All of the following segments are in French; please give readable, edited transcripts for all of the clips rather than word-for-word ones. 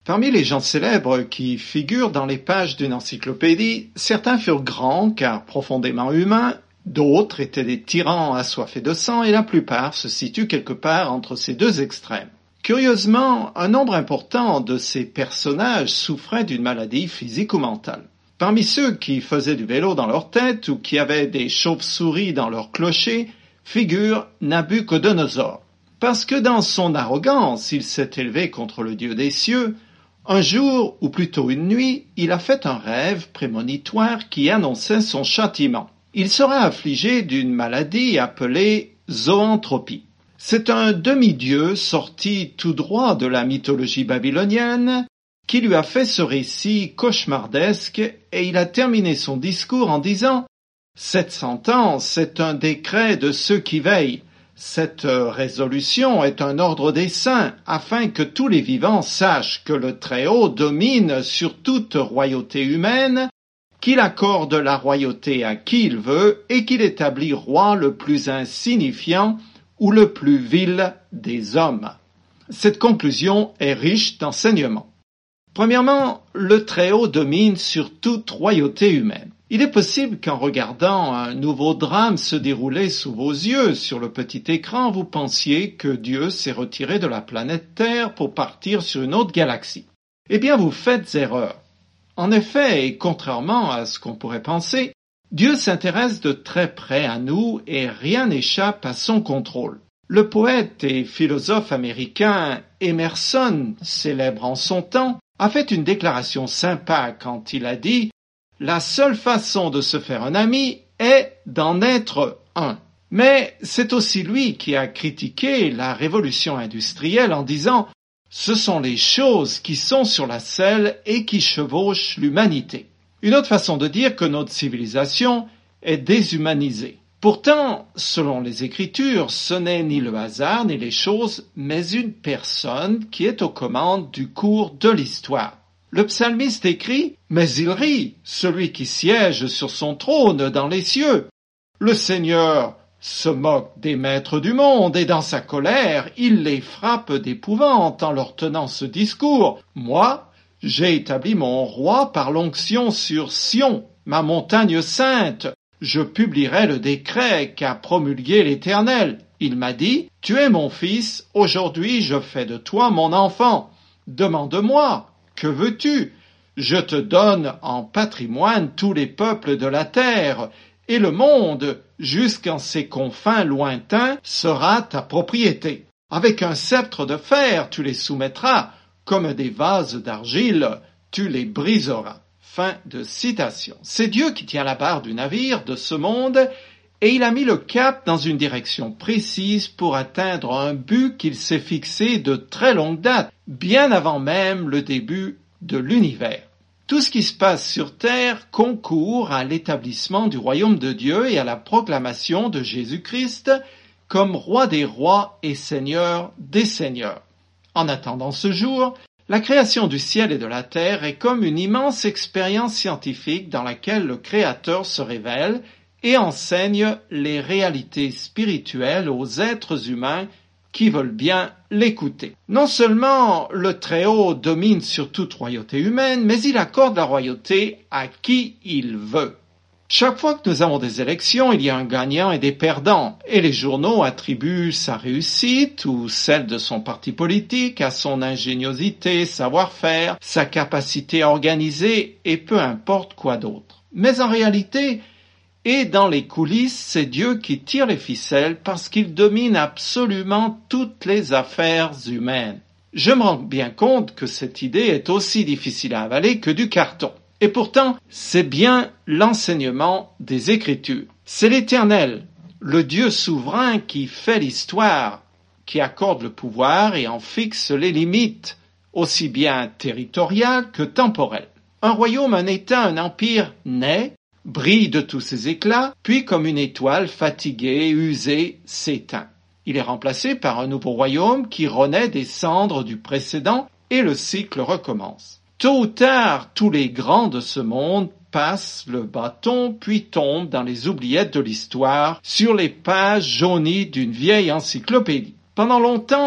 Parmi les gens célèbres qui figurent dans les pages d'une encyclopédie, certains furent grands car profondément humains, d'autres étaient des tyrans assoiffés de sang et la plupart se situent quelque part entre ces deux extrêmes. Curieusement, un nombre important de ces personnages souffraient d'une maladie physique ou mentale. Parmi ceux qui faisaient du vélo dans leur tête ou qui avaient des chauves-souris dans leur clocher, figure Nabuchodonosor. Parce que dans son arrogance, il s'est élevé contre le Dieu des cieux, un jour, ou plutôt une nuit, il a fait un rêve prémonitoire qui annonçait son châtiment. Il sera affligé d'une maladie appelée zoanthropie. C'est un demi-dieu sorti tout droit de la mythologie babylonienne qui lui a fait ce récit cauchemardesque et il a terminé son discours en disant « Cette sentence, c'est un décret de ceux qui veillent. Cette résolution est un ordre des saints, afin que tous les vivants sachent que le Très-Haut domine sur toute royauté humaine, qu'il accorde la royauté à qui il veut et qu'il établit roi le plus insignifiant ou le plus vil des hommes. » Cette conclusion est riche d'enseignements. Premièrement, le Très-Haut domine sur toute royauté humaine. Il est possible qu'en regardant un nouveau drame se dérouler sous vos yeux sur le petit écran, vous pensiez que Dieu s'est retiré de la planète Terre pour partir sur une autre galaxie. Eh bien, vous faites erreur. En effet, et contrairement à ce qu'on pourrait penser, Dieu s'intéresse de très près à nous et rien n'échappe à son contrôle. Le poète et philosophe américain Emerson, célèbre en son temps, a fait une déclaration sympa quand il a dit « La seule façon de se faire un ami est d'en être un ». Mais c'est aussi lui qui a critiqué la révolution industrielle en disant « Ce sont les choses qui sont sur la selle et qui chevauchent l'humanité ». Une autre façon de dire que notre civilisation est déshumanisée. Pourtant, selon les Écritures, ce n'est ni le hasard ni les choses, mais une personne qui est aux commandes du cours de l'histoire. Le psalmiste écrit « Mais il rit, celui qui siège sur son trône dans les cieux. Le Seigneur se moque des maîtres du monde et dans sa colère, il les frappe d'épouvante en leur tenant ce discours. Moi, j'ai établi mon roi par l'onction sur Sion, ma montagne sainte. Je publierai le décret qu'a promulgué l'Éternel. Il m'a dit, tu es mon fils, aujourd'hui je fais de toi mon enfant. Demande-moi, que veux-tu? Je te donne en patrimoine tous les peuples de la terre, et le monde, jusqu'en ses confins lointains, sera ta propriété. Avec un sceptre de fer, tu les soumettras, comme des vases d'argile, tu les briseras. Fin de citation. C'est Dieu qui tient la barre du navire de ce monde et il a mis le cap dans une direction précise pour atteindre un but qu'il s'est fixé de très longue date, bien avant même le début de l'univers. Tout ce qui se passe sur terre concourt à l'établissement du royaume de Dieu et à la proclamation de Jésus-Christ comme roi des rois et seigneur des seigneurs. En attendant ce jour, la création du ciel et de la terre est comme une immense expérience scientifique dans laquelle le Créateur se révèle et enseigne les réalités spirituelles aux êtres humains qui veulent bien l'écouter. Non seulement le Très-Haut domine sur toute royauté humaine, mais il accorde la royauté à qui il veut. Chaque fois que nous avons des élections, il y a un gagnant et des perdants, et les journaux attribuent sa réussite ou celle de son parti politique à son ingéniosité, savoir-faire, sa capacité à organiser et peu importe quoi d'autre. Mais en réalité, et dans les coulisses, c'est Dieu qui tire les ficelles parce qu'il domine absolument toutes les affaires humaines. Je me rends bien compte que cette idée est aussi difficile à avaler que du carton. Et pourtant, c'est bien l'enseignement des Écritures. C'est l'Éternel, le Dieu souverain qui fait l'histoire, qui accorde le pouvoir et en fixe les limites, aussi bien territoriales que temporelles. Un royaume, un État, un empire naît, brille de tous ses éclats, puis comme une étoile fatiguée, usée, s'éteint. Il est remplacé par un nouveau royaume qui renaît des cendres du précédent et le cycle recommence. Tôt ou tard, tous les grands de ce monde passent le bâton puis tombent dans les oubliettes de l'histoire sur les pages jaunies d'une vieille encyclopédie. Pendant longtemps,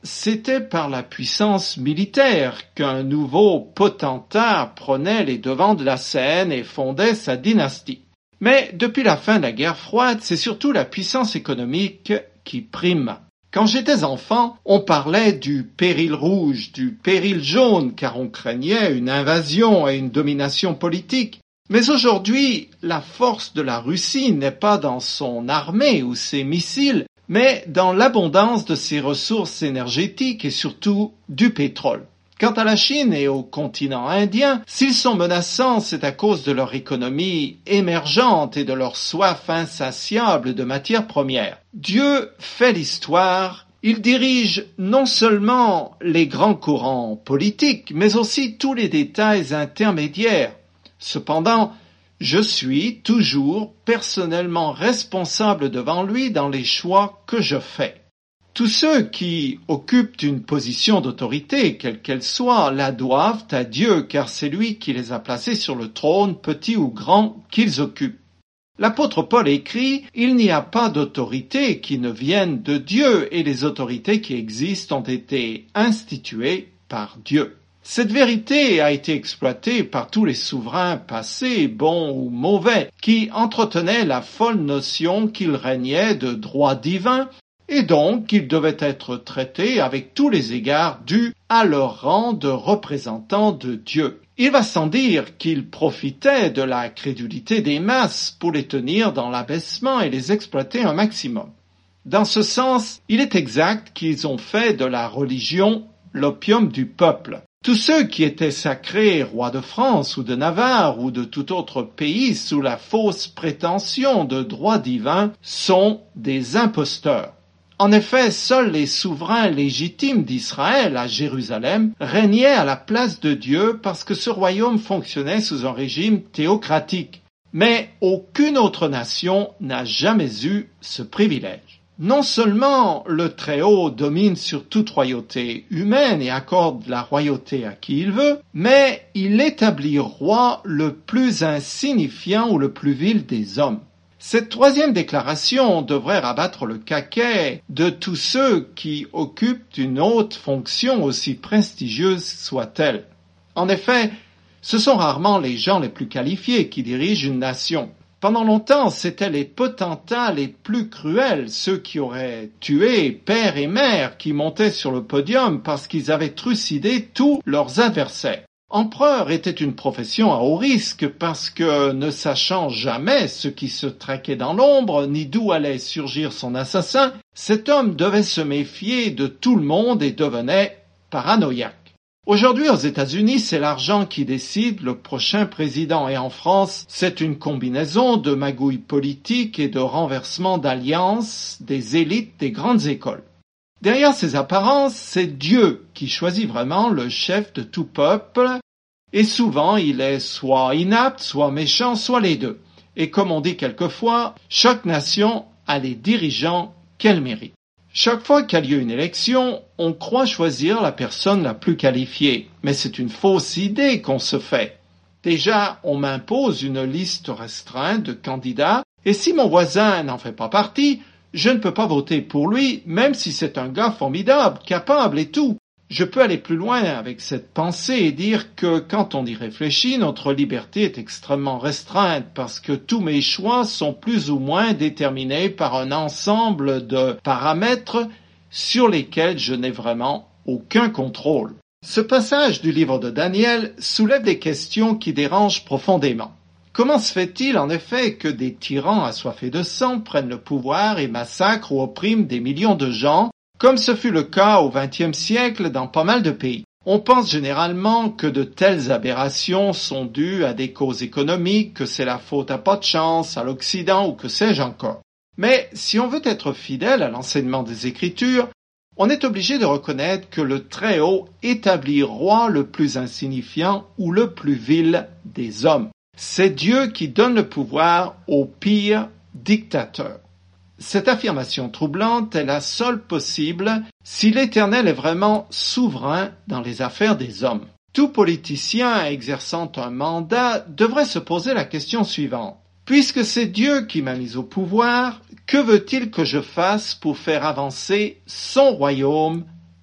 c'était par la puissance militaire qu'un nouveau potentat prenait les devants de la scène et fondait sa dynastie. Mais depuis la fin de la guerre froide, c'est surtout la puissance économique qui prime. Quand j'étais enfant, on parlait du péril rouge, du péril jaune, car on craignait une invasion et une domination politique. Mais aujourd'hui, la force de la Russie n'est pas dans son armée ou ses missiles, mais dans l'abondance de ses ressources énergétiques et surtout du pétrole. Quant à la Chine et au continent indien, s'ils sont menaçants, c'est à cause de leur économie émergente et de leur soif insatiable de matières premières. Dieu fait l'histoire, il dirige non seulement les grands courants politiques, mais aussi tous les détails intermédiaires. Cependant, je suis toujours personnellement responsable devant lui dans les choix que je fais. Tous ceux qui occupent une position d'autorité, quelle qu'elle soit, la doivent à Dieu, car c'est lui qui les a placés sur le trône, petit ou grand, qu'ils occupent. L'apôtre Paul écrit « Il n'y a pas d'autorité qui ne vienne de Dieu, et les autorités qui existent ont été instituées par Dieu. » Cette vérité a été exploitée par tous les souverains passés, bons ou mauvais, qui entretenaient la folle notion qu'il régnait de droit divin, et donc qu'ils devaient être traités avec tous les égards dus à leur rang de représentants de Dieu. Il va sans dire qu'ils profitaient de la crédulité des masses pour les tenir dans l'abaissement et les exploiter un maximum. Dans ce sens, il est exact qu'ils ont fait de la religion l'opium du peuple. Tous ceux qui étaient sacrés rois de France ou de Navarre ou de tout autre pays sous la fausse prétention de droit divin sont des imposteurs. En effet, seuls les souverains légitimes d'Israël à Jérusalem régnaient à la place de Dieu parce que ce royaume fonctionnait sous un régime théocratique. Mais aucune autre nation n'a jamais eu ce privilège. Non seulement le Très-Haut domine sur toute royauté humaine et accorde la royauté à qui il veut, mais il établit roi le plus insignifiant ou le plus vil des hommes. Cette troisième déclaration devrait rabattre le caquet de tous ceux qui occupent une haute fonction aussi prestigieuse soit-elle. En effet, ce sont rarement les gens les plus qualifiés qui dirigent une nation. Pendant longtemps, c'étaient les potentats les plus cruels, ceux qui auraient tué père et mère, qui montaient sur le podium parce qu'ils avaient trucidé tous leurs adversaires. Empereur était une profession à haut risque parce que, ne sachant jamais ce qui se traquait dans l'ombre, ni d'où allait surgir son assassin, cet homme devait se méfier de tout le monde et devenait paranoïaque. Aujourd'hui, aux États-Unis, c'est l'argent qui décide le prochain président et en France, c'est une combinaison de magouilles politiques et de renversement d'alliances des élites des grandes écoles. Derrière ces apparences, c'est Dieu qui choisit vraiment le chef de tout peuple, et souvent il est soit inapte, soit méchant, soit les deux. Et comme on dit quelquefois, chaque nation a les dirigeants qu'elle mérite. Chaque fois qu'a lieu une élection, on croit choisir la personne la plus qualifiée, mais c'est une fausse idée qu'on se fait. Déjà, on m'impose une liste restreinte de candidats, et si mon voisin n'en fait pas partie, je ne peux pas voter pour lui, même si c'est un gars formidable, capable et tout. Je peux aller plus loin avec cette pensée et dire que quand on y réfléchit, notre liberté est extrêmement restreinte parce que tous mes choix sont plus ou moins déterminés par un ensemble de paramètres sur lesquels je n'ai vraiment aucun contrôle. Ce passage du livre de Daniel soulève des questions qui dérangent profondément. Comment se fait-il en effet que des tyrans assoiffés de sang prennent le pouvoir et massacrent ou oppriment des millions de gens, comme ce fut le cas au XXe siècle dans pas mal de pays? On pense généralement que de telles aberrations sont dues à des causes économiques, que c'est la faute à pas de chance, à l'Occident ou que sais-je encore. Mais si on veut être fidèle à l'enseignement des Écritures, on est obligé de reconnaître que le Très-Haut établit roi le plus insignifiant ou le plus vil des hommes. C'est Dieu qui donne le pouvoir au pire dictateur. Cette affirmation troublante est la seule possible si l'Éternel est vraiment souverain dans les affaires des hommes. Tout politicien exerçant un mandat devrait se poser la question suivante. Puisque c'est Dieu qui m'a mis au pouvoir, que veut-il que je fasse pour faire avancer son royaume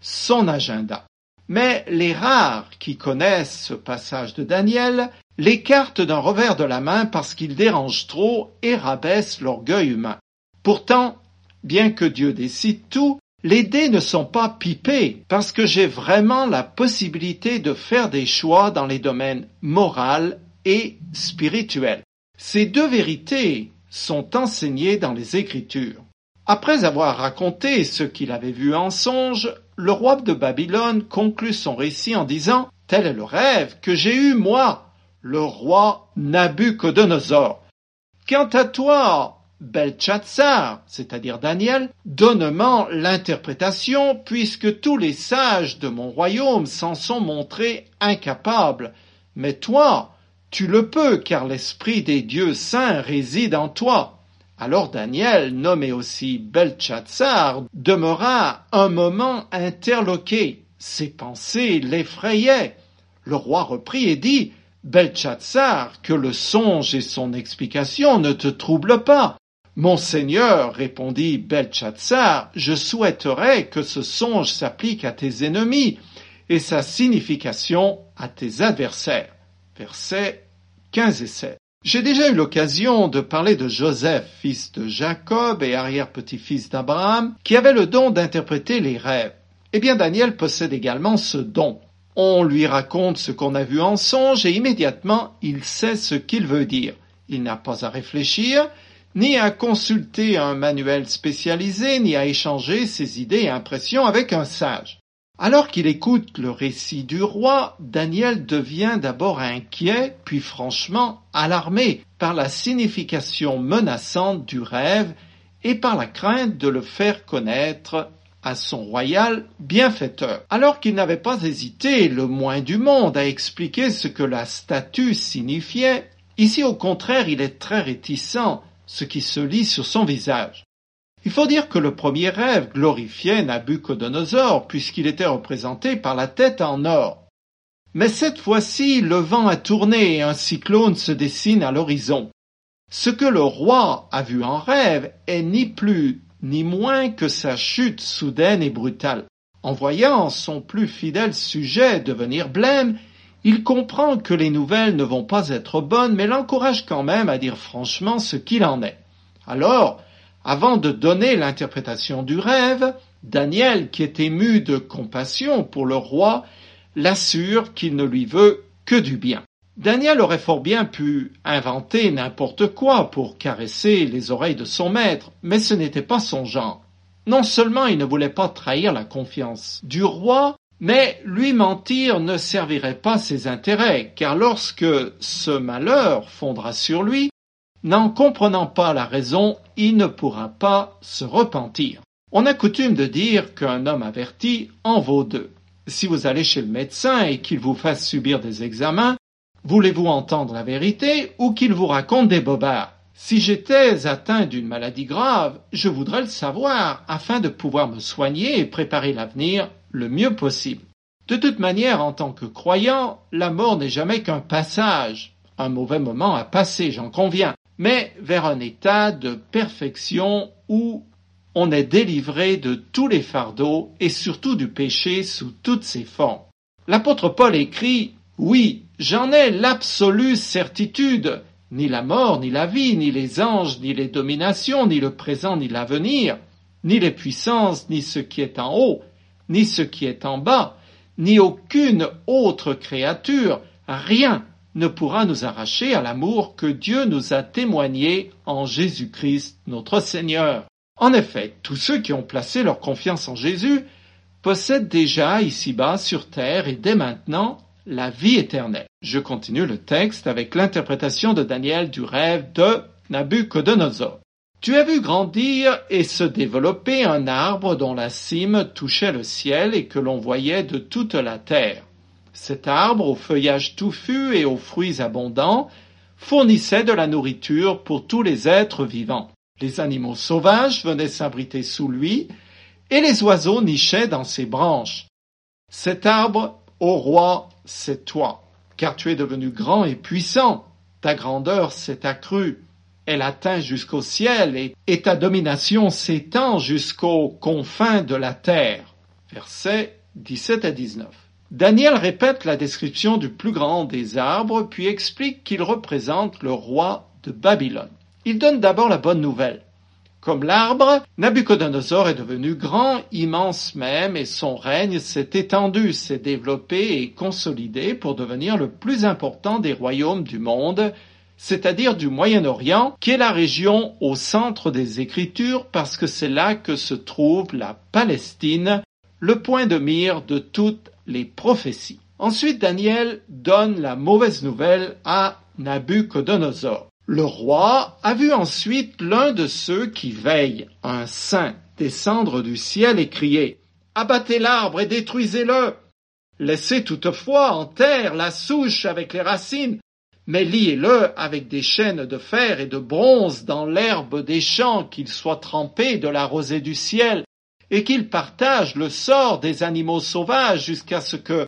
son agenda. Mais les rares qui connaissent ce passage de Daniel l'écartent d'un revers de la main parce qu'il dérange trop et rabaisse l'orgueil humain. Pourtant, bien que Dieu décide tout, les dés ne sont pas pipés parce que j'ai vraiment la possibilité de faire des choix dans les domaines moral et spirituel. Ces deux vérités sont enseignées dans les Écritures. Après avoir raconté ce qu'il avait vu en songe, le roi de Babylone conclut son récit en disant « Tel est le rêve que j'ai eu, moi, le roi Nabuchodonosor. Quant à toi, Belchatsar, c'est-à-dire Daniel, donne-moi l'interprétation, puisque tous les sages de mon royaume s'en sont montrés incapables. Mais toi, tu le peux, car l'esprit des dieux saints réside en toi. » Alors Daniel, nommé aussi Belchatsar, demeura un moment interloqué. Ses pensées l'effrayaient. Le roi reprit et dit « Belchatsar, que le songe et son explication ne te troublent pas. » « Mon Seigneur, répondit Belchatsar, je souhaiterais que ce songe s'applique à tes ennemis et sa signification à tes adversaires. » Versets 15 et 16. J'ai déjà eu l'occasion de parler de Joseph, fils de Jacob et arrière-petit-fils d'Abraham, qui avait le don d'interpréter les rêves. Eh bien, Daniel possède également ce don. On lui raconte ce qu'on a vu en songe et immédiatement, il sait ce qu'il veut dire. Il n'a pas à réfléchir, ni à consulter un manuel spécialisé, ni à échanger ses idées et impressions avec un sage. Alors qu'il écoute le récit du roi, Daniel devient d'abord inquiet, puis franchement alarmé par la signification menaçante du rêve et par la crainte de le faire connaître à son royal bienfaiteur. Alors qu'il n'avait pas hésité le moins du monde à expliquer ce que la statue signifiait, ici au contraire il est très réticent, ce qui se lit sur son visage. Il faut dire que le premier rêve glorifiait Nabuchodonosor puisqu'il était représenté par la tête en or. Mais cette fois-ci, le vent a tourné et un cyclone se dessine à l'horizon. Ce que le roi a vu en rêve est ni plus ni moins que sa chute soudaine et brutale. En voyant son plus fidèle sujet devenir blême, il comprend que les nouvelles ne vont pas être bonnes, mais l'encourage quand même à dire franchement ce qu'il en est. Alors, avant de donner l'interprétation du rêve, Daniel, qui est ému de compassion pour le roi, l'assure qu'il ne lui veut que du bien. Daniel aurait fort bien pu inventer n'importe quoi pour caresser les oreilles de son maître, mais ce n'était pas son genre. Non seulement il ne voulait pas trahir la confiance du roi, mais lui mentir ne servirait pas ses intérêts, car lorsque ce malheur fondra sur lui, n'en comprenant pas la raison, il ne pourra pas se repentir. On a coutume de dire qu'un homme averti en vaut deux. Si vous allez chez le médecin et qu'il vous fasse subir des examens, voulez-vous entendre la vérité ou qu'il vous raconte des bobards? Si j'étais atteint d'une maladie grave, je voudrais le savoir afin de pouvoir me soigner et préparer l'avenir le mieux possible. De toute manière, en tant que croyant, la mort n'est jamais qu'un passage, un mauvais moment à passer, j'en conviens, mais vers un état de perfection où on est délivré de tous les fardeaux et surtout du péché sous toutes ses formes. L'apôtre Paul écrit « Oui, j'en ai l'absolue certitude, ni la mort, ni la vie, ni les anges, ni les dominations, ni le présent, ni l'avenir, ni les puissances, ni ce qui est en haut, ni ce qui est en bas, ni aucune autre créature, rien ne pourra nous arracher à l'amour que Dieu nous a témoigné en Jésus-Christ notre Seigneur. » En effet, tous ceux qui ont placé leur confiance en Jésus possèdent déjà ici-bas sur terre et dès maintenant la vie éternelle. Je continue le texte avec l'interprétation de Daniel du rêve de Nabuchodonosor. Tu as vu grandir et se développer un arbre dont la cime touchait le ciel et que l'on voyait de toute la terre. Cet arbre, au feuillage touffu et aux fruits abondants, fournissait de la nourriture pour tous les êtres vivants. Les animaux sauvages venaient s'abriter sous lui et les oiseaux nichaient dans ses branches. Cet arbre, ô roi, c'est toi, car tu es devenu grand et puissant. Ta grandeur s'est accrue. Elle atteint jusqu'au ciel et ta domination s'étend jusqu'aux confins de la terre. Versets 17 à 19. Daniel répète la description du plus grand des arbres, puis explique qu'il représente le roi de Babylone. Il donne d'abord la bonne nouvelle. Comme l'arbre, Nabuchodonosor est devenu grand, immense même, et son règne s'est étendu, s'est développé et consolidé pour devenir le plus important des royaumes du monde, c'est-à-dire du Moyen-Orient, qui est la région au centre des Écritures parce que c'est là que se trouve la Palestine, le point de mire de toutes les prophéties. Ensuite, Daniel donne la mauvaise nouvelle à Nabuchodonosor. Le roi a vu ensuite l'un de ceux qui veillent, un saint, descendre du ciel et crier « Abattez l'arbre et détruisez-le ! Laissez toutefois en terre la souche avec les racines, mais liez-le avec des chaînes de fer et de bronze dans l'herbe des champs, qu'il soit trempé de la rosée du ciel, et qu'il partage le sort des animaux sauvages jusqu'à ce que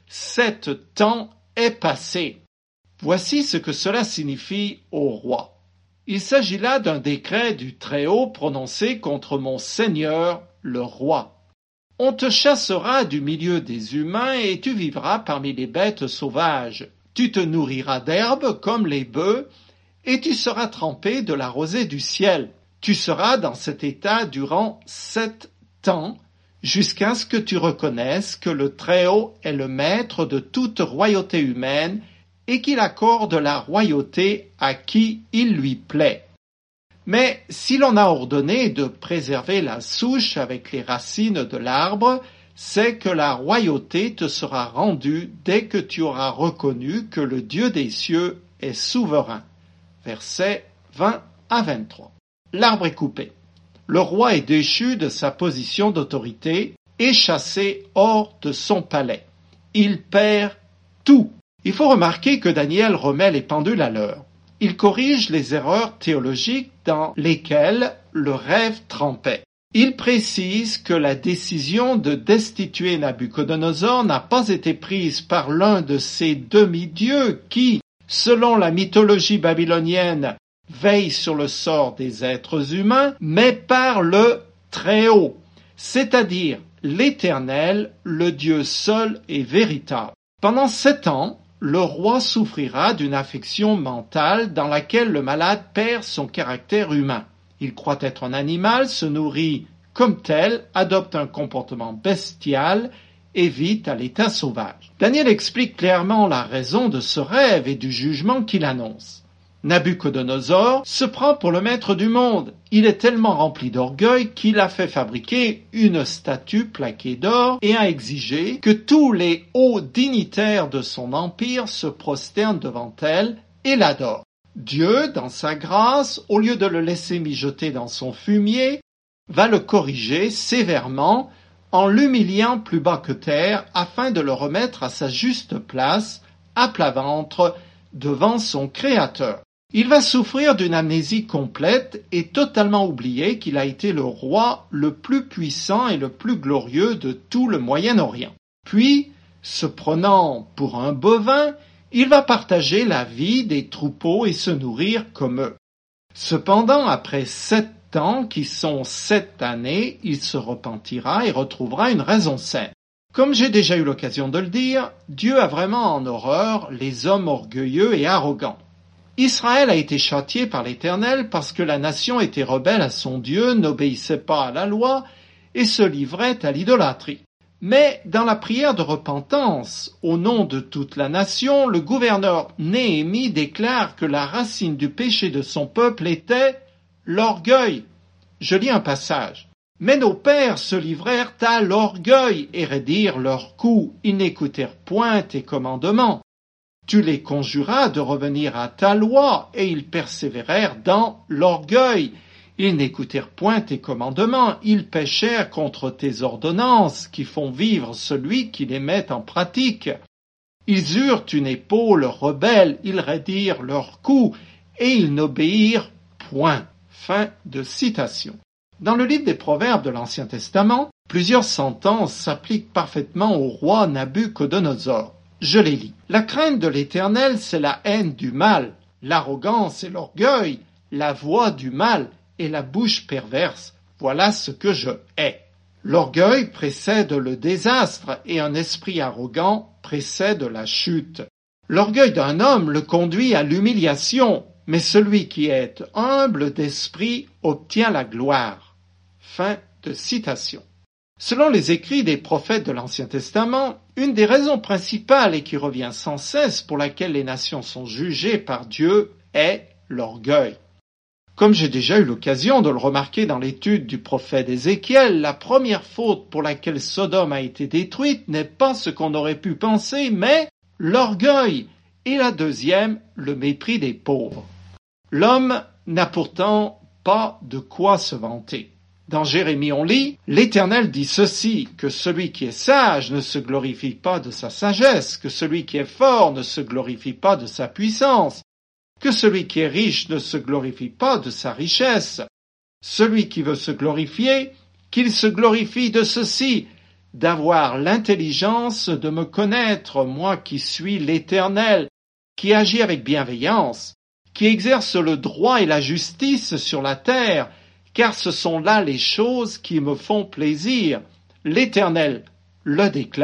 7 temps ait passé. » Voici ce que cela signifie au roi. Il s'agit là d'un décret du Très-Haut prononcé contre mon Seigneur, le roi. On te chassera du milieu des humains et tu vivras parmi les bêtes sauvages. Tu te nourriras d'herbes comme les bœufs et tu seras trempé de la rosée du ciel. Tu seras dans cet état durant 7 temps jusqu'à ce que tu reconnaisses que le Très-Haut est le maître de toute royauté humaine et qu'il accorde la royauté à qui il lui plaît. Mais si l'on a ordonné de préserver la souche avec les racines de l'arbre, c'est que la royauté te sera rendue dès que tu auras reconnu que le Dieu des cieux est souverain. Versets 20 à 23. L'arbre est coupé. Le roi est déchu de sa position d'autorité et chassé hors de son palais. Il perd tout. Il faut remarquer que Daniel remet les pendules à l'heure. Il corrige les erreurs théologiques dans lesquelles le rêve trempait. Il précise que la décision de destituer Nabuchodonosor n'a pas été prise par l'un de ces demi-dieux qui, selon la mythologie babylonienne, veille sur le sort des êtres humains, mais par le Très-Haut, c'est-à-dire l'Éternel, le Dieu seul et véritable. Pendant 7 ans, le roi souffrira d'une affection mentale dans laquelle le malade perd son caractère humain. Il croit être un animal, se nourrit comme tel, adopte un comportement bestial et vit à l'état sauvage. Daniel explique clairement la raison de ce rêve et du jugement qu'il annonce. Nabuchodonosor se prend pour le maître du monde. Il est tellement rempli d'orgueil qu'il a fait fabriquer une statue plaquée d'or et a exigé que tous les hauts dignitaires de son empire se prosternent devant elle et l'adorent. Dieu, dans sa grâce, au lieu de le laisser mijoter dans son fumier, va le corriger sévèrement en l'humiliant plus bas que terre afin de le remettre à sa juste place, à plat ventre, devant son Créateur. Il va souffrir d'une amnésie complète et totalement oublier qu'il a été le roi le plus puissant et le plus glorieux de tout le Moyen-Orient. Puis, se prenant pour un bovin, il va partager la vie des troupeaux et se nourrir comme eux. Cependant, après 7 ans, qui sont 7 années, il se repentira et retrouvera une raison saine. Comme j'ai déjà eu l'occasion de le dire, Dieu a vraiment en horreur les hommes orgueilleux et arrogants. Israël a été châtié par l'Éternel parce que la nation était rebelle à son Dieu, n'obéissait pas à la loi et se livrait à l'idolâtrie. Mais dans la prière de repentance, au nom de toute la nation, le gouverneur Néhémie déclare que la racine du péché de son peuple était l'orgueil. Je lis un passage. Mais nos pères se livrèrent à l'orgueil et raidirent leurs coups. Ils n'écoutèrent point tes commandements. Tu les conjuras de revenir à ta loi, et ils persévérèrent dans l'orgueil. Ils n'écoutèrent point tes commandements, ils péchèrent contre tes ordonnances, qui font vivre celui qui les met en pratique. Ils eurent une épaule rebelle, ils raidirent leurs coups, et ils n'obéirent point. Fin de citation. Dans le livre des Proverbes de l'Ancien Testament, plusieurs sentences s'appliquent parfaitement au roi Nabuchodonosor. Je les lis. La crainte de l'Éternel, c'est la haine du mal, l'arrogance et l'orgueil, la voix du mal et la bouche perverse. Voilà ce que je hais. L'orgueil précède le désastre et un esprit arrogant précède la chute. L'orgueil d'un homme le conduit à l'humiliation, mais celui qui est humble d'esprit obtient la gloire. Fin de citation. Selon les écrits des prophètes de l'Ancien Testament, une des raisons principales et qui revient sans cesse pour laquelle les nations sont jugées par Dieu est l'orgueil. Comme j'ai déjà eu l'occasion de le remarquer dans l'étude du prophète Ézéchiel, la première faute pour laquelle Sodome a été détruite n'est pas ce qu'on aurait pu penser, mais l'orgueil, et la deuxième, le mépris des pauvres. L'homme n'a pourtant pas de quoi se vanter. Dans Jérémie on lit « L'Éternel dit ceci, que celui qui est sage ne se glorifie pas de sa sagesse, que celui qui est fort ne se glorifie pas de sa puissance, que celui qui est riche ne se glorifie pas de sa richesse. Celui qui veut se glorifier, qu'il se glorifie de ceci, d'avoir l'intelligence de me connaître, moi qui suis l'Éternel, qui agis avec bienveillance, qui exerce le droit et la justice sur la terre, car ce sont là les choses qui me font plaisir. L'Éternel le déclare. »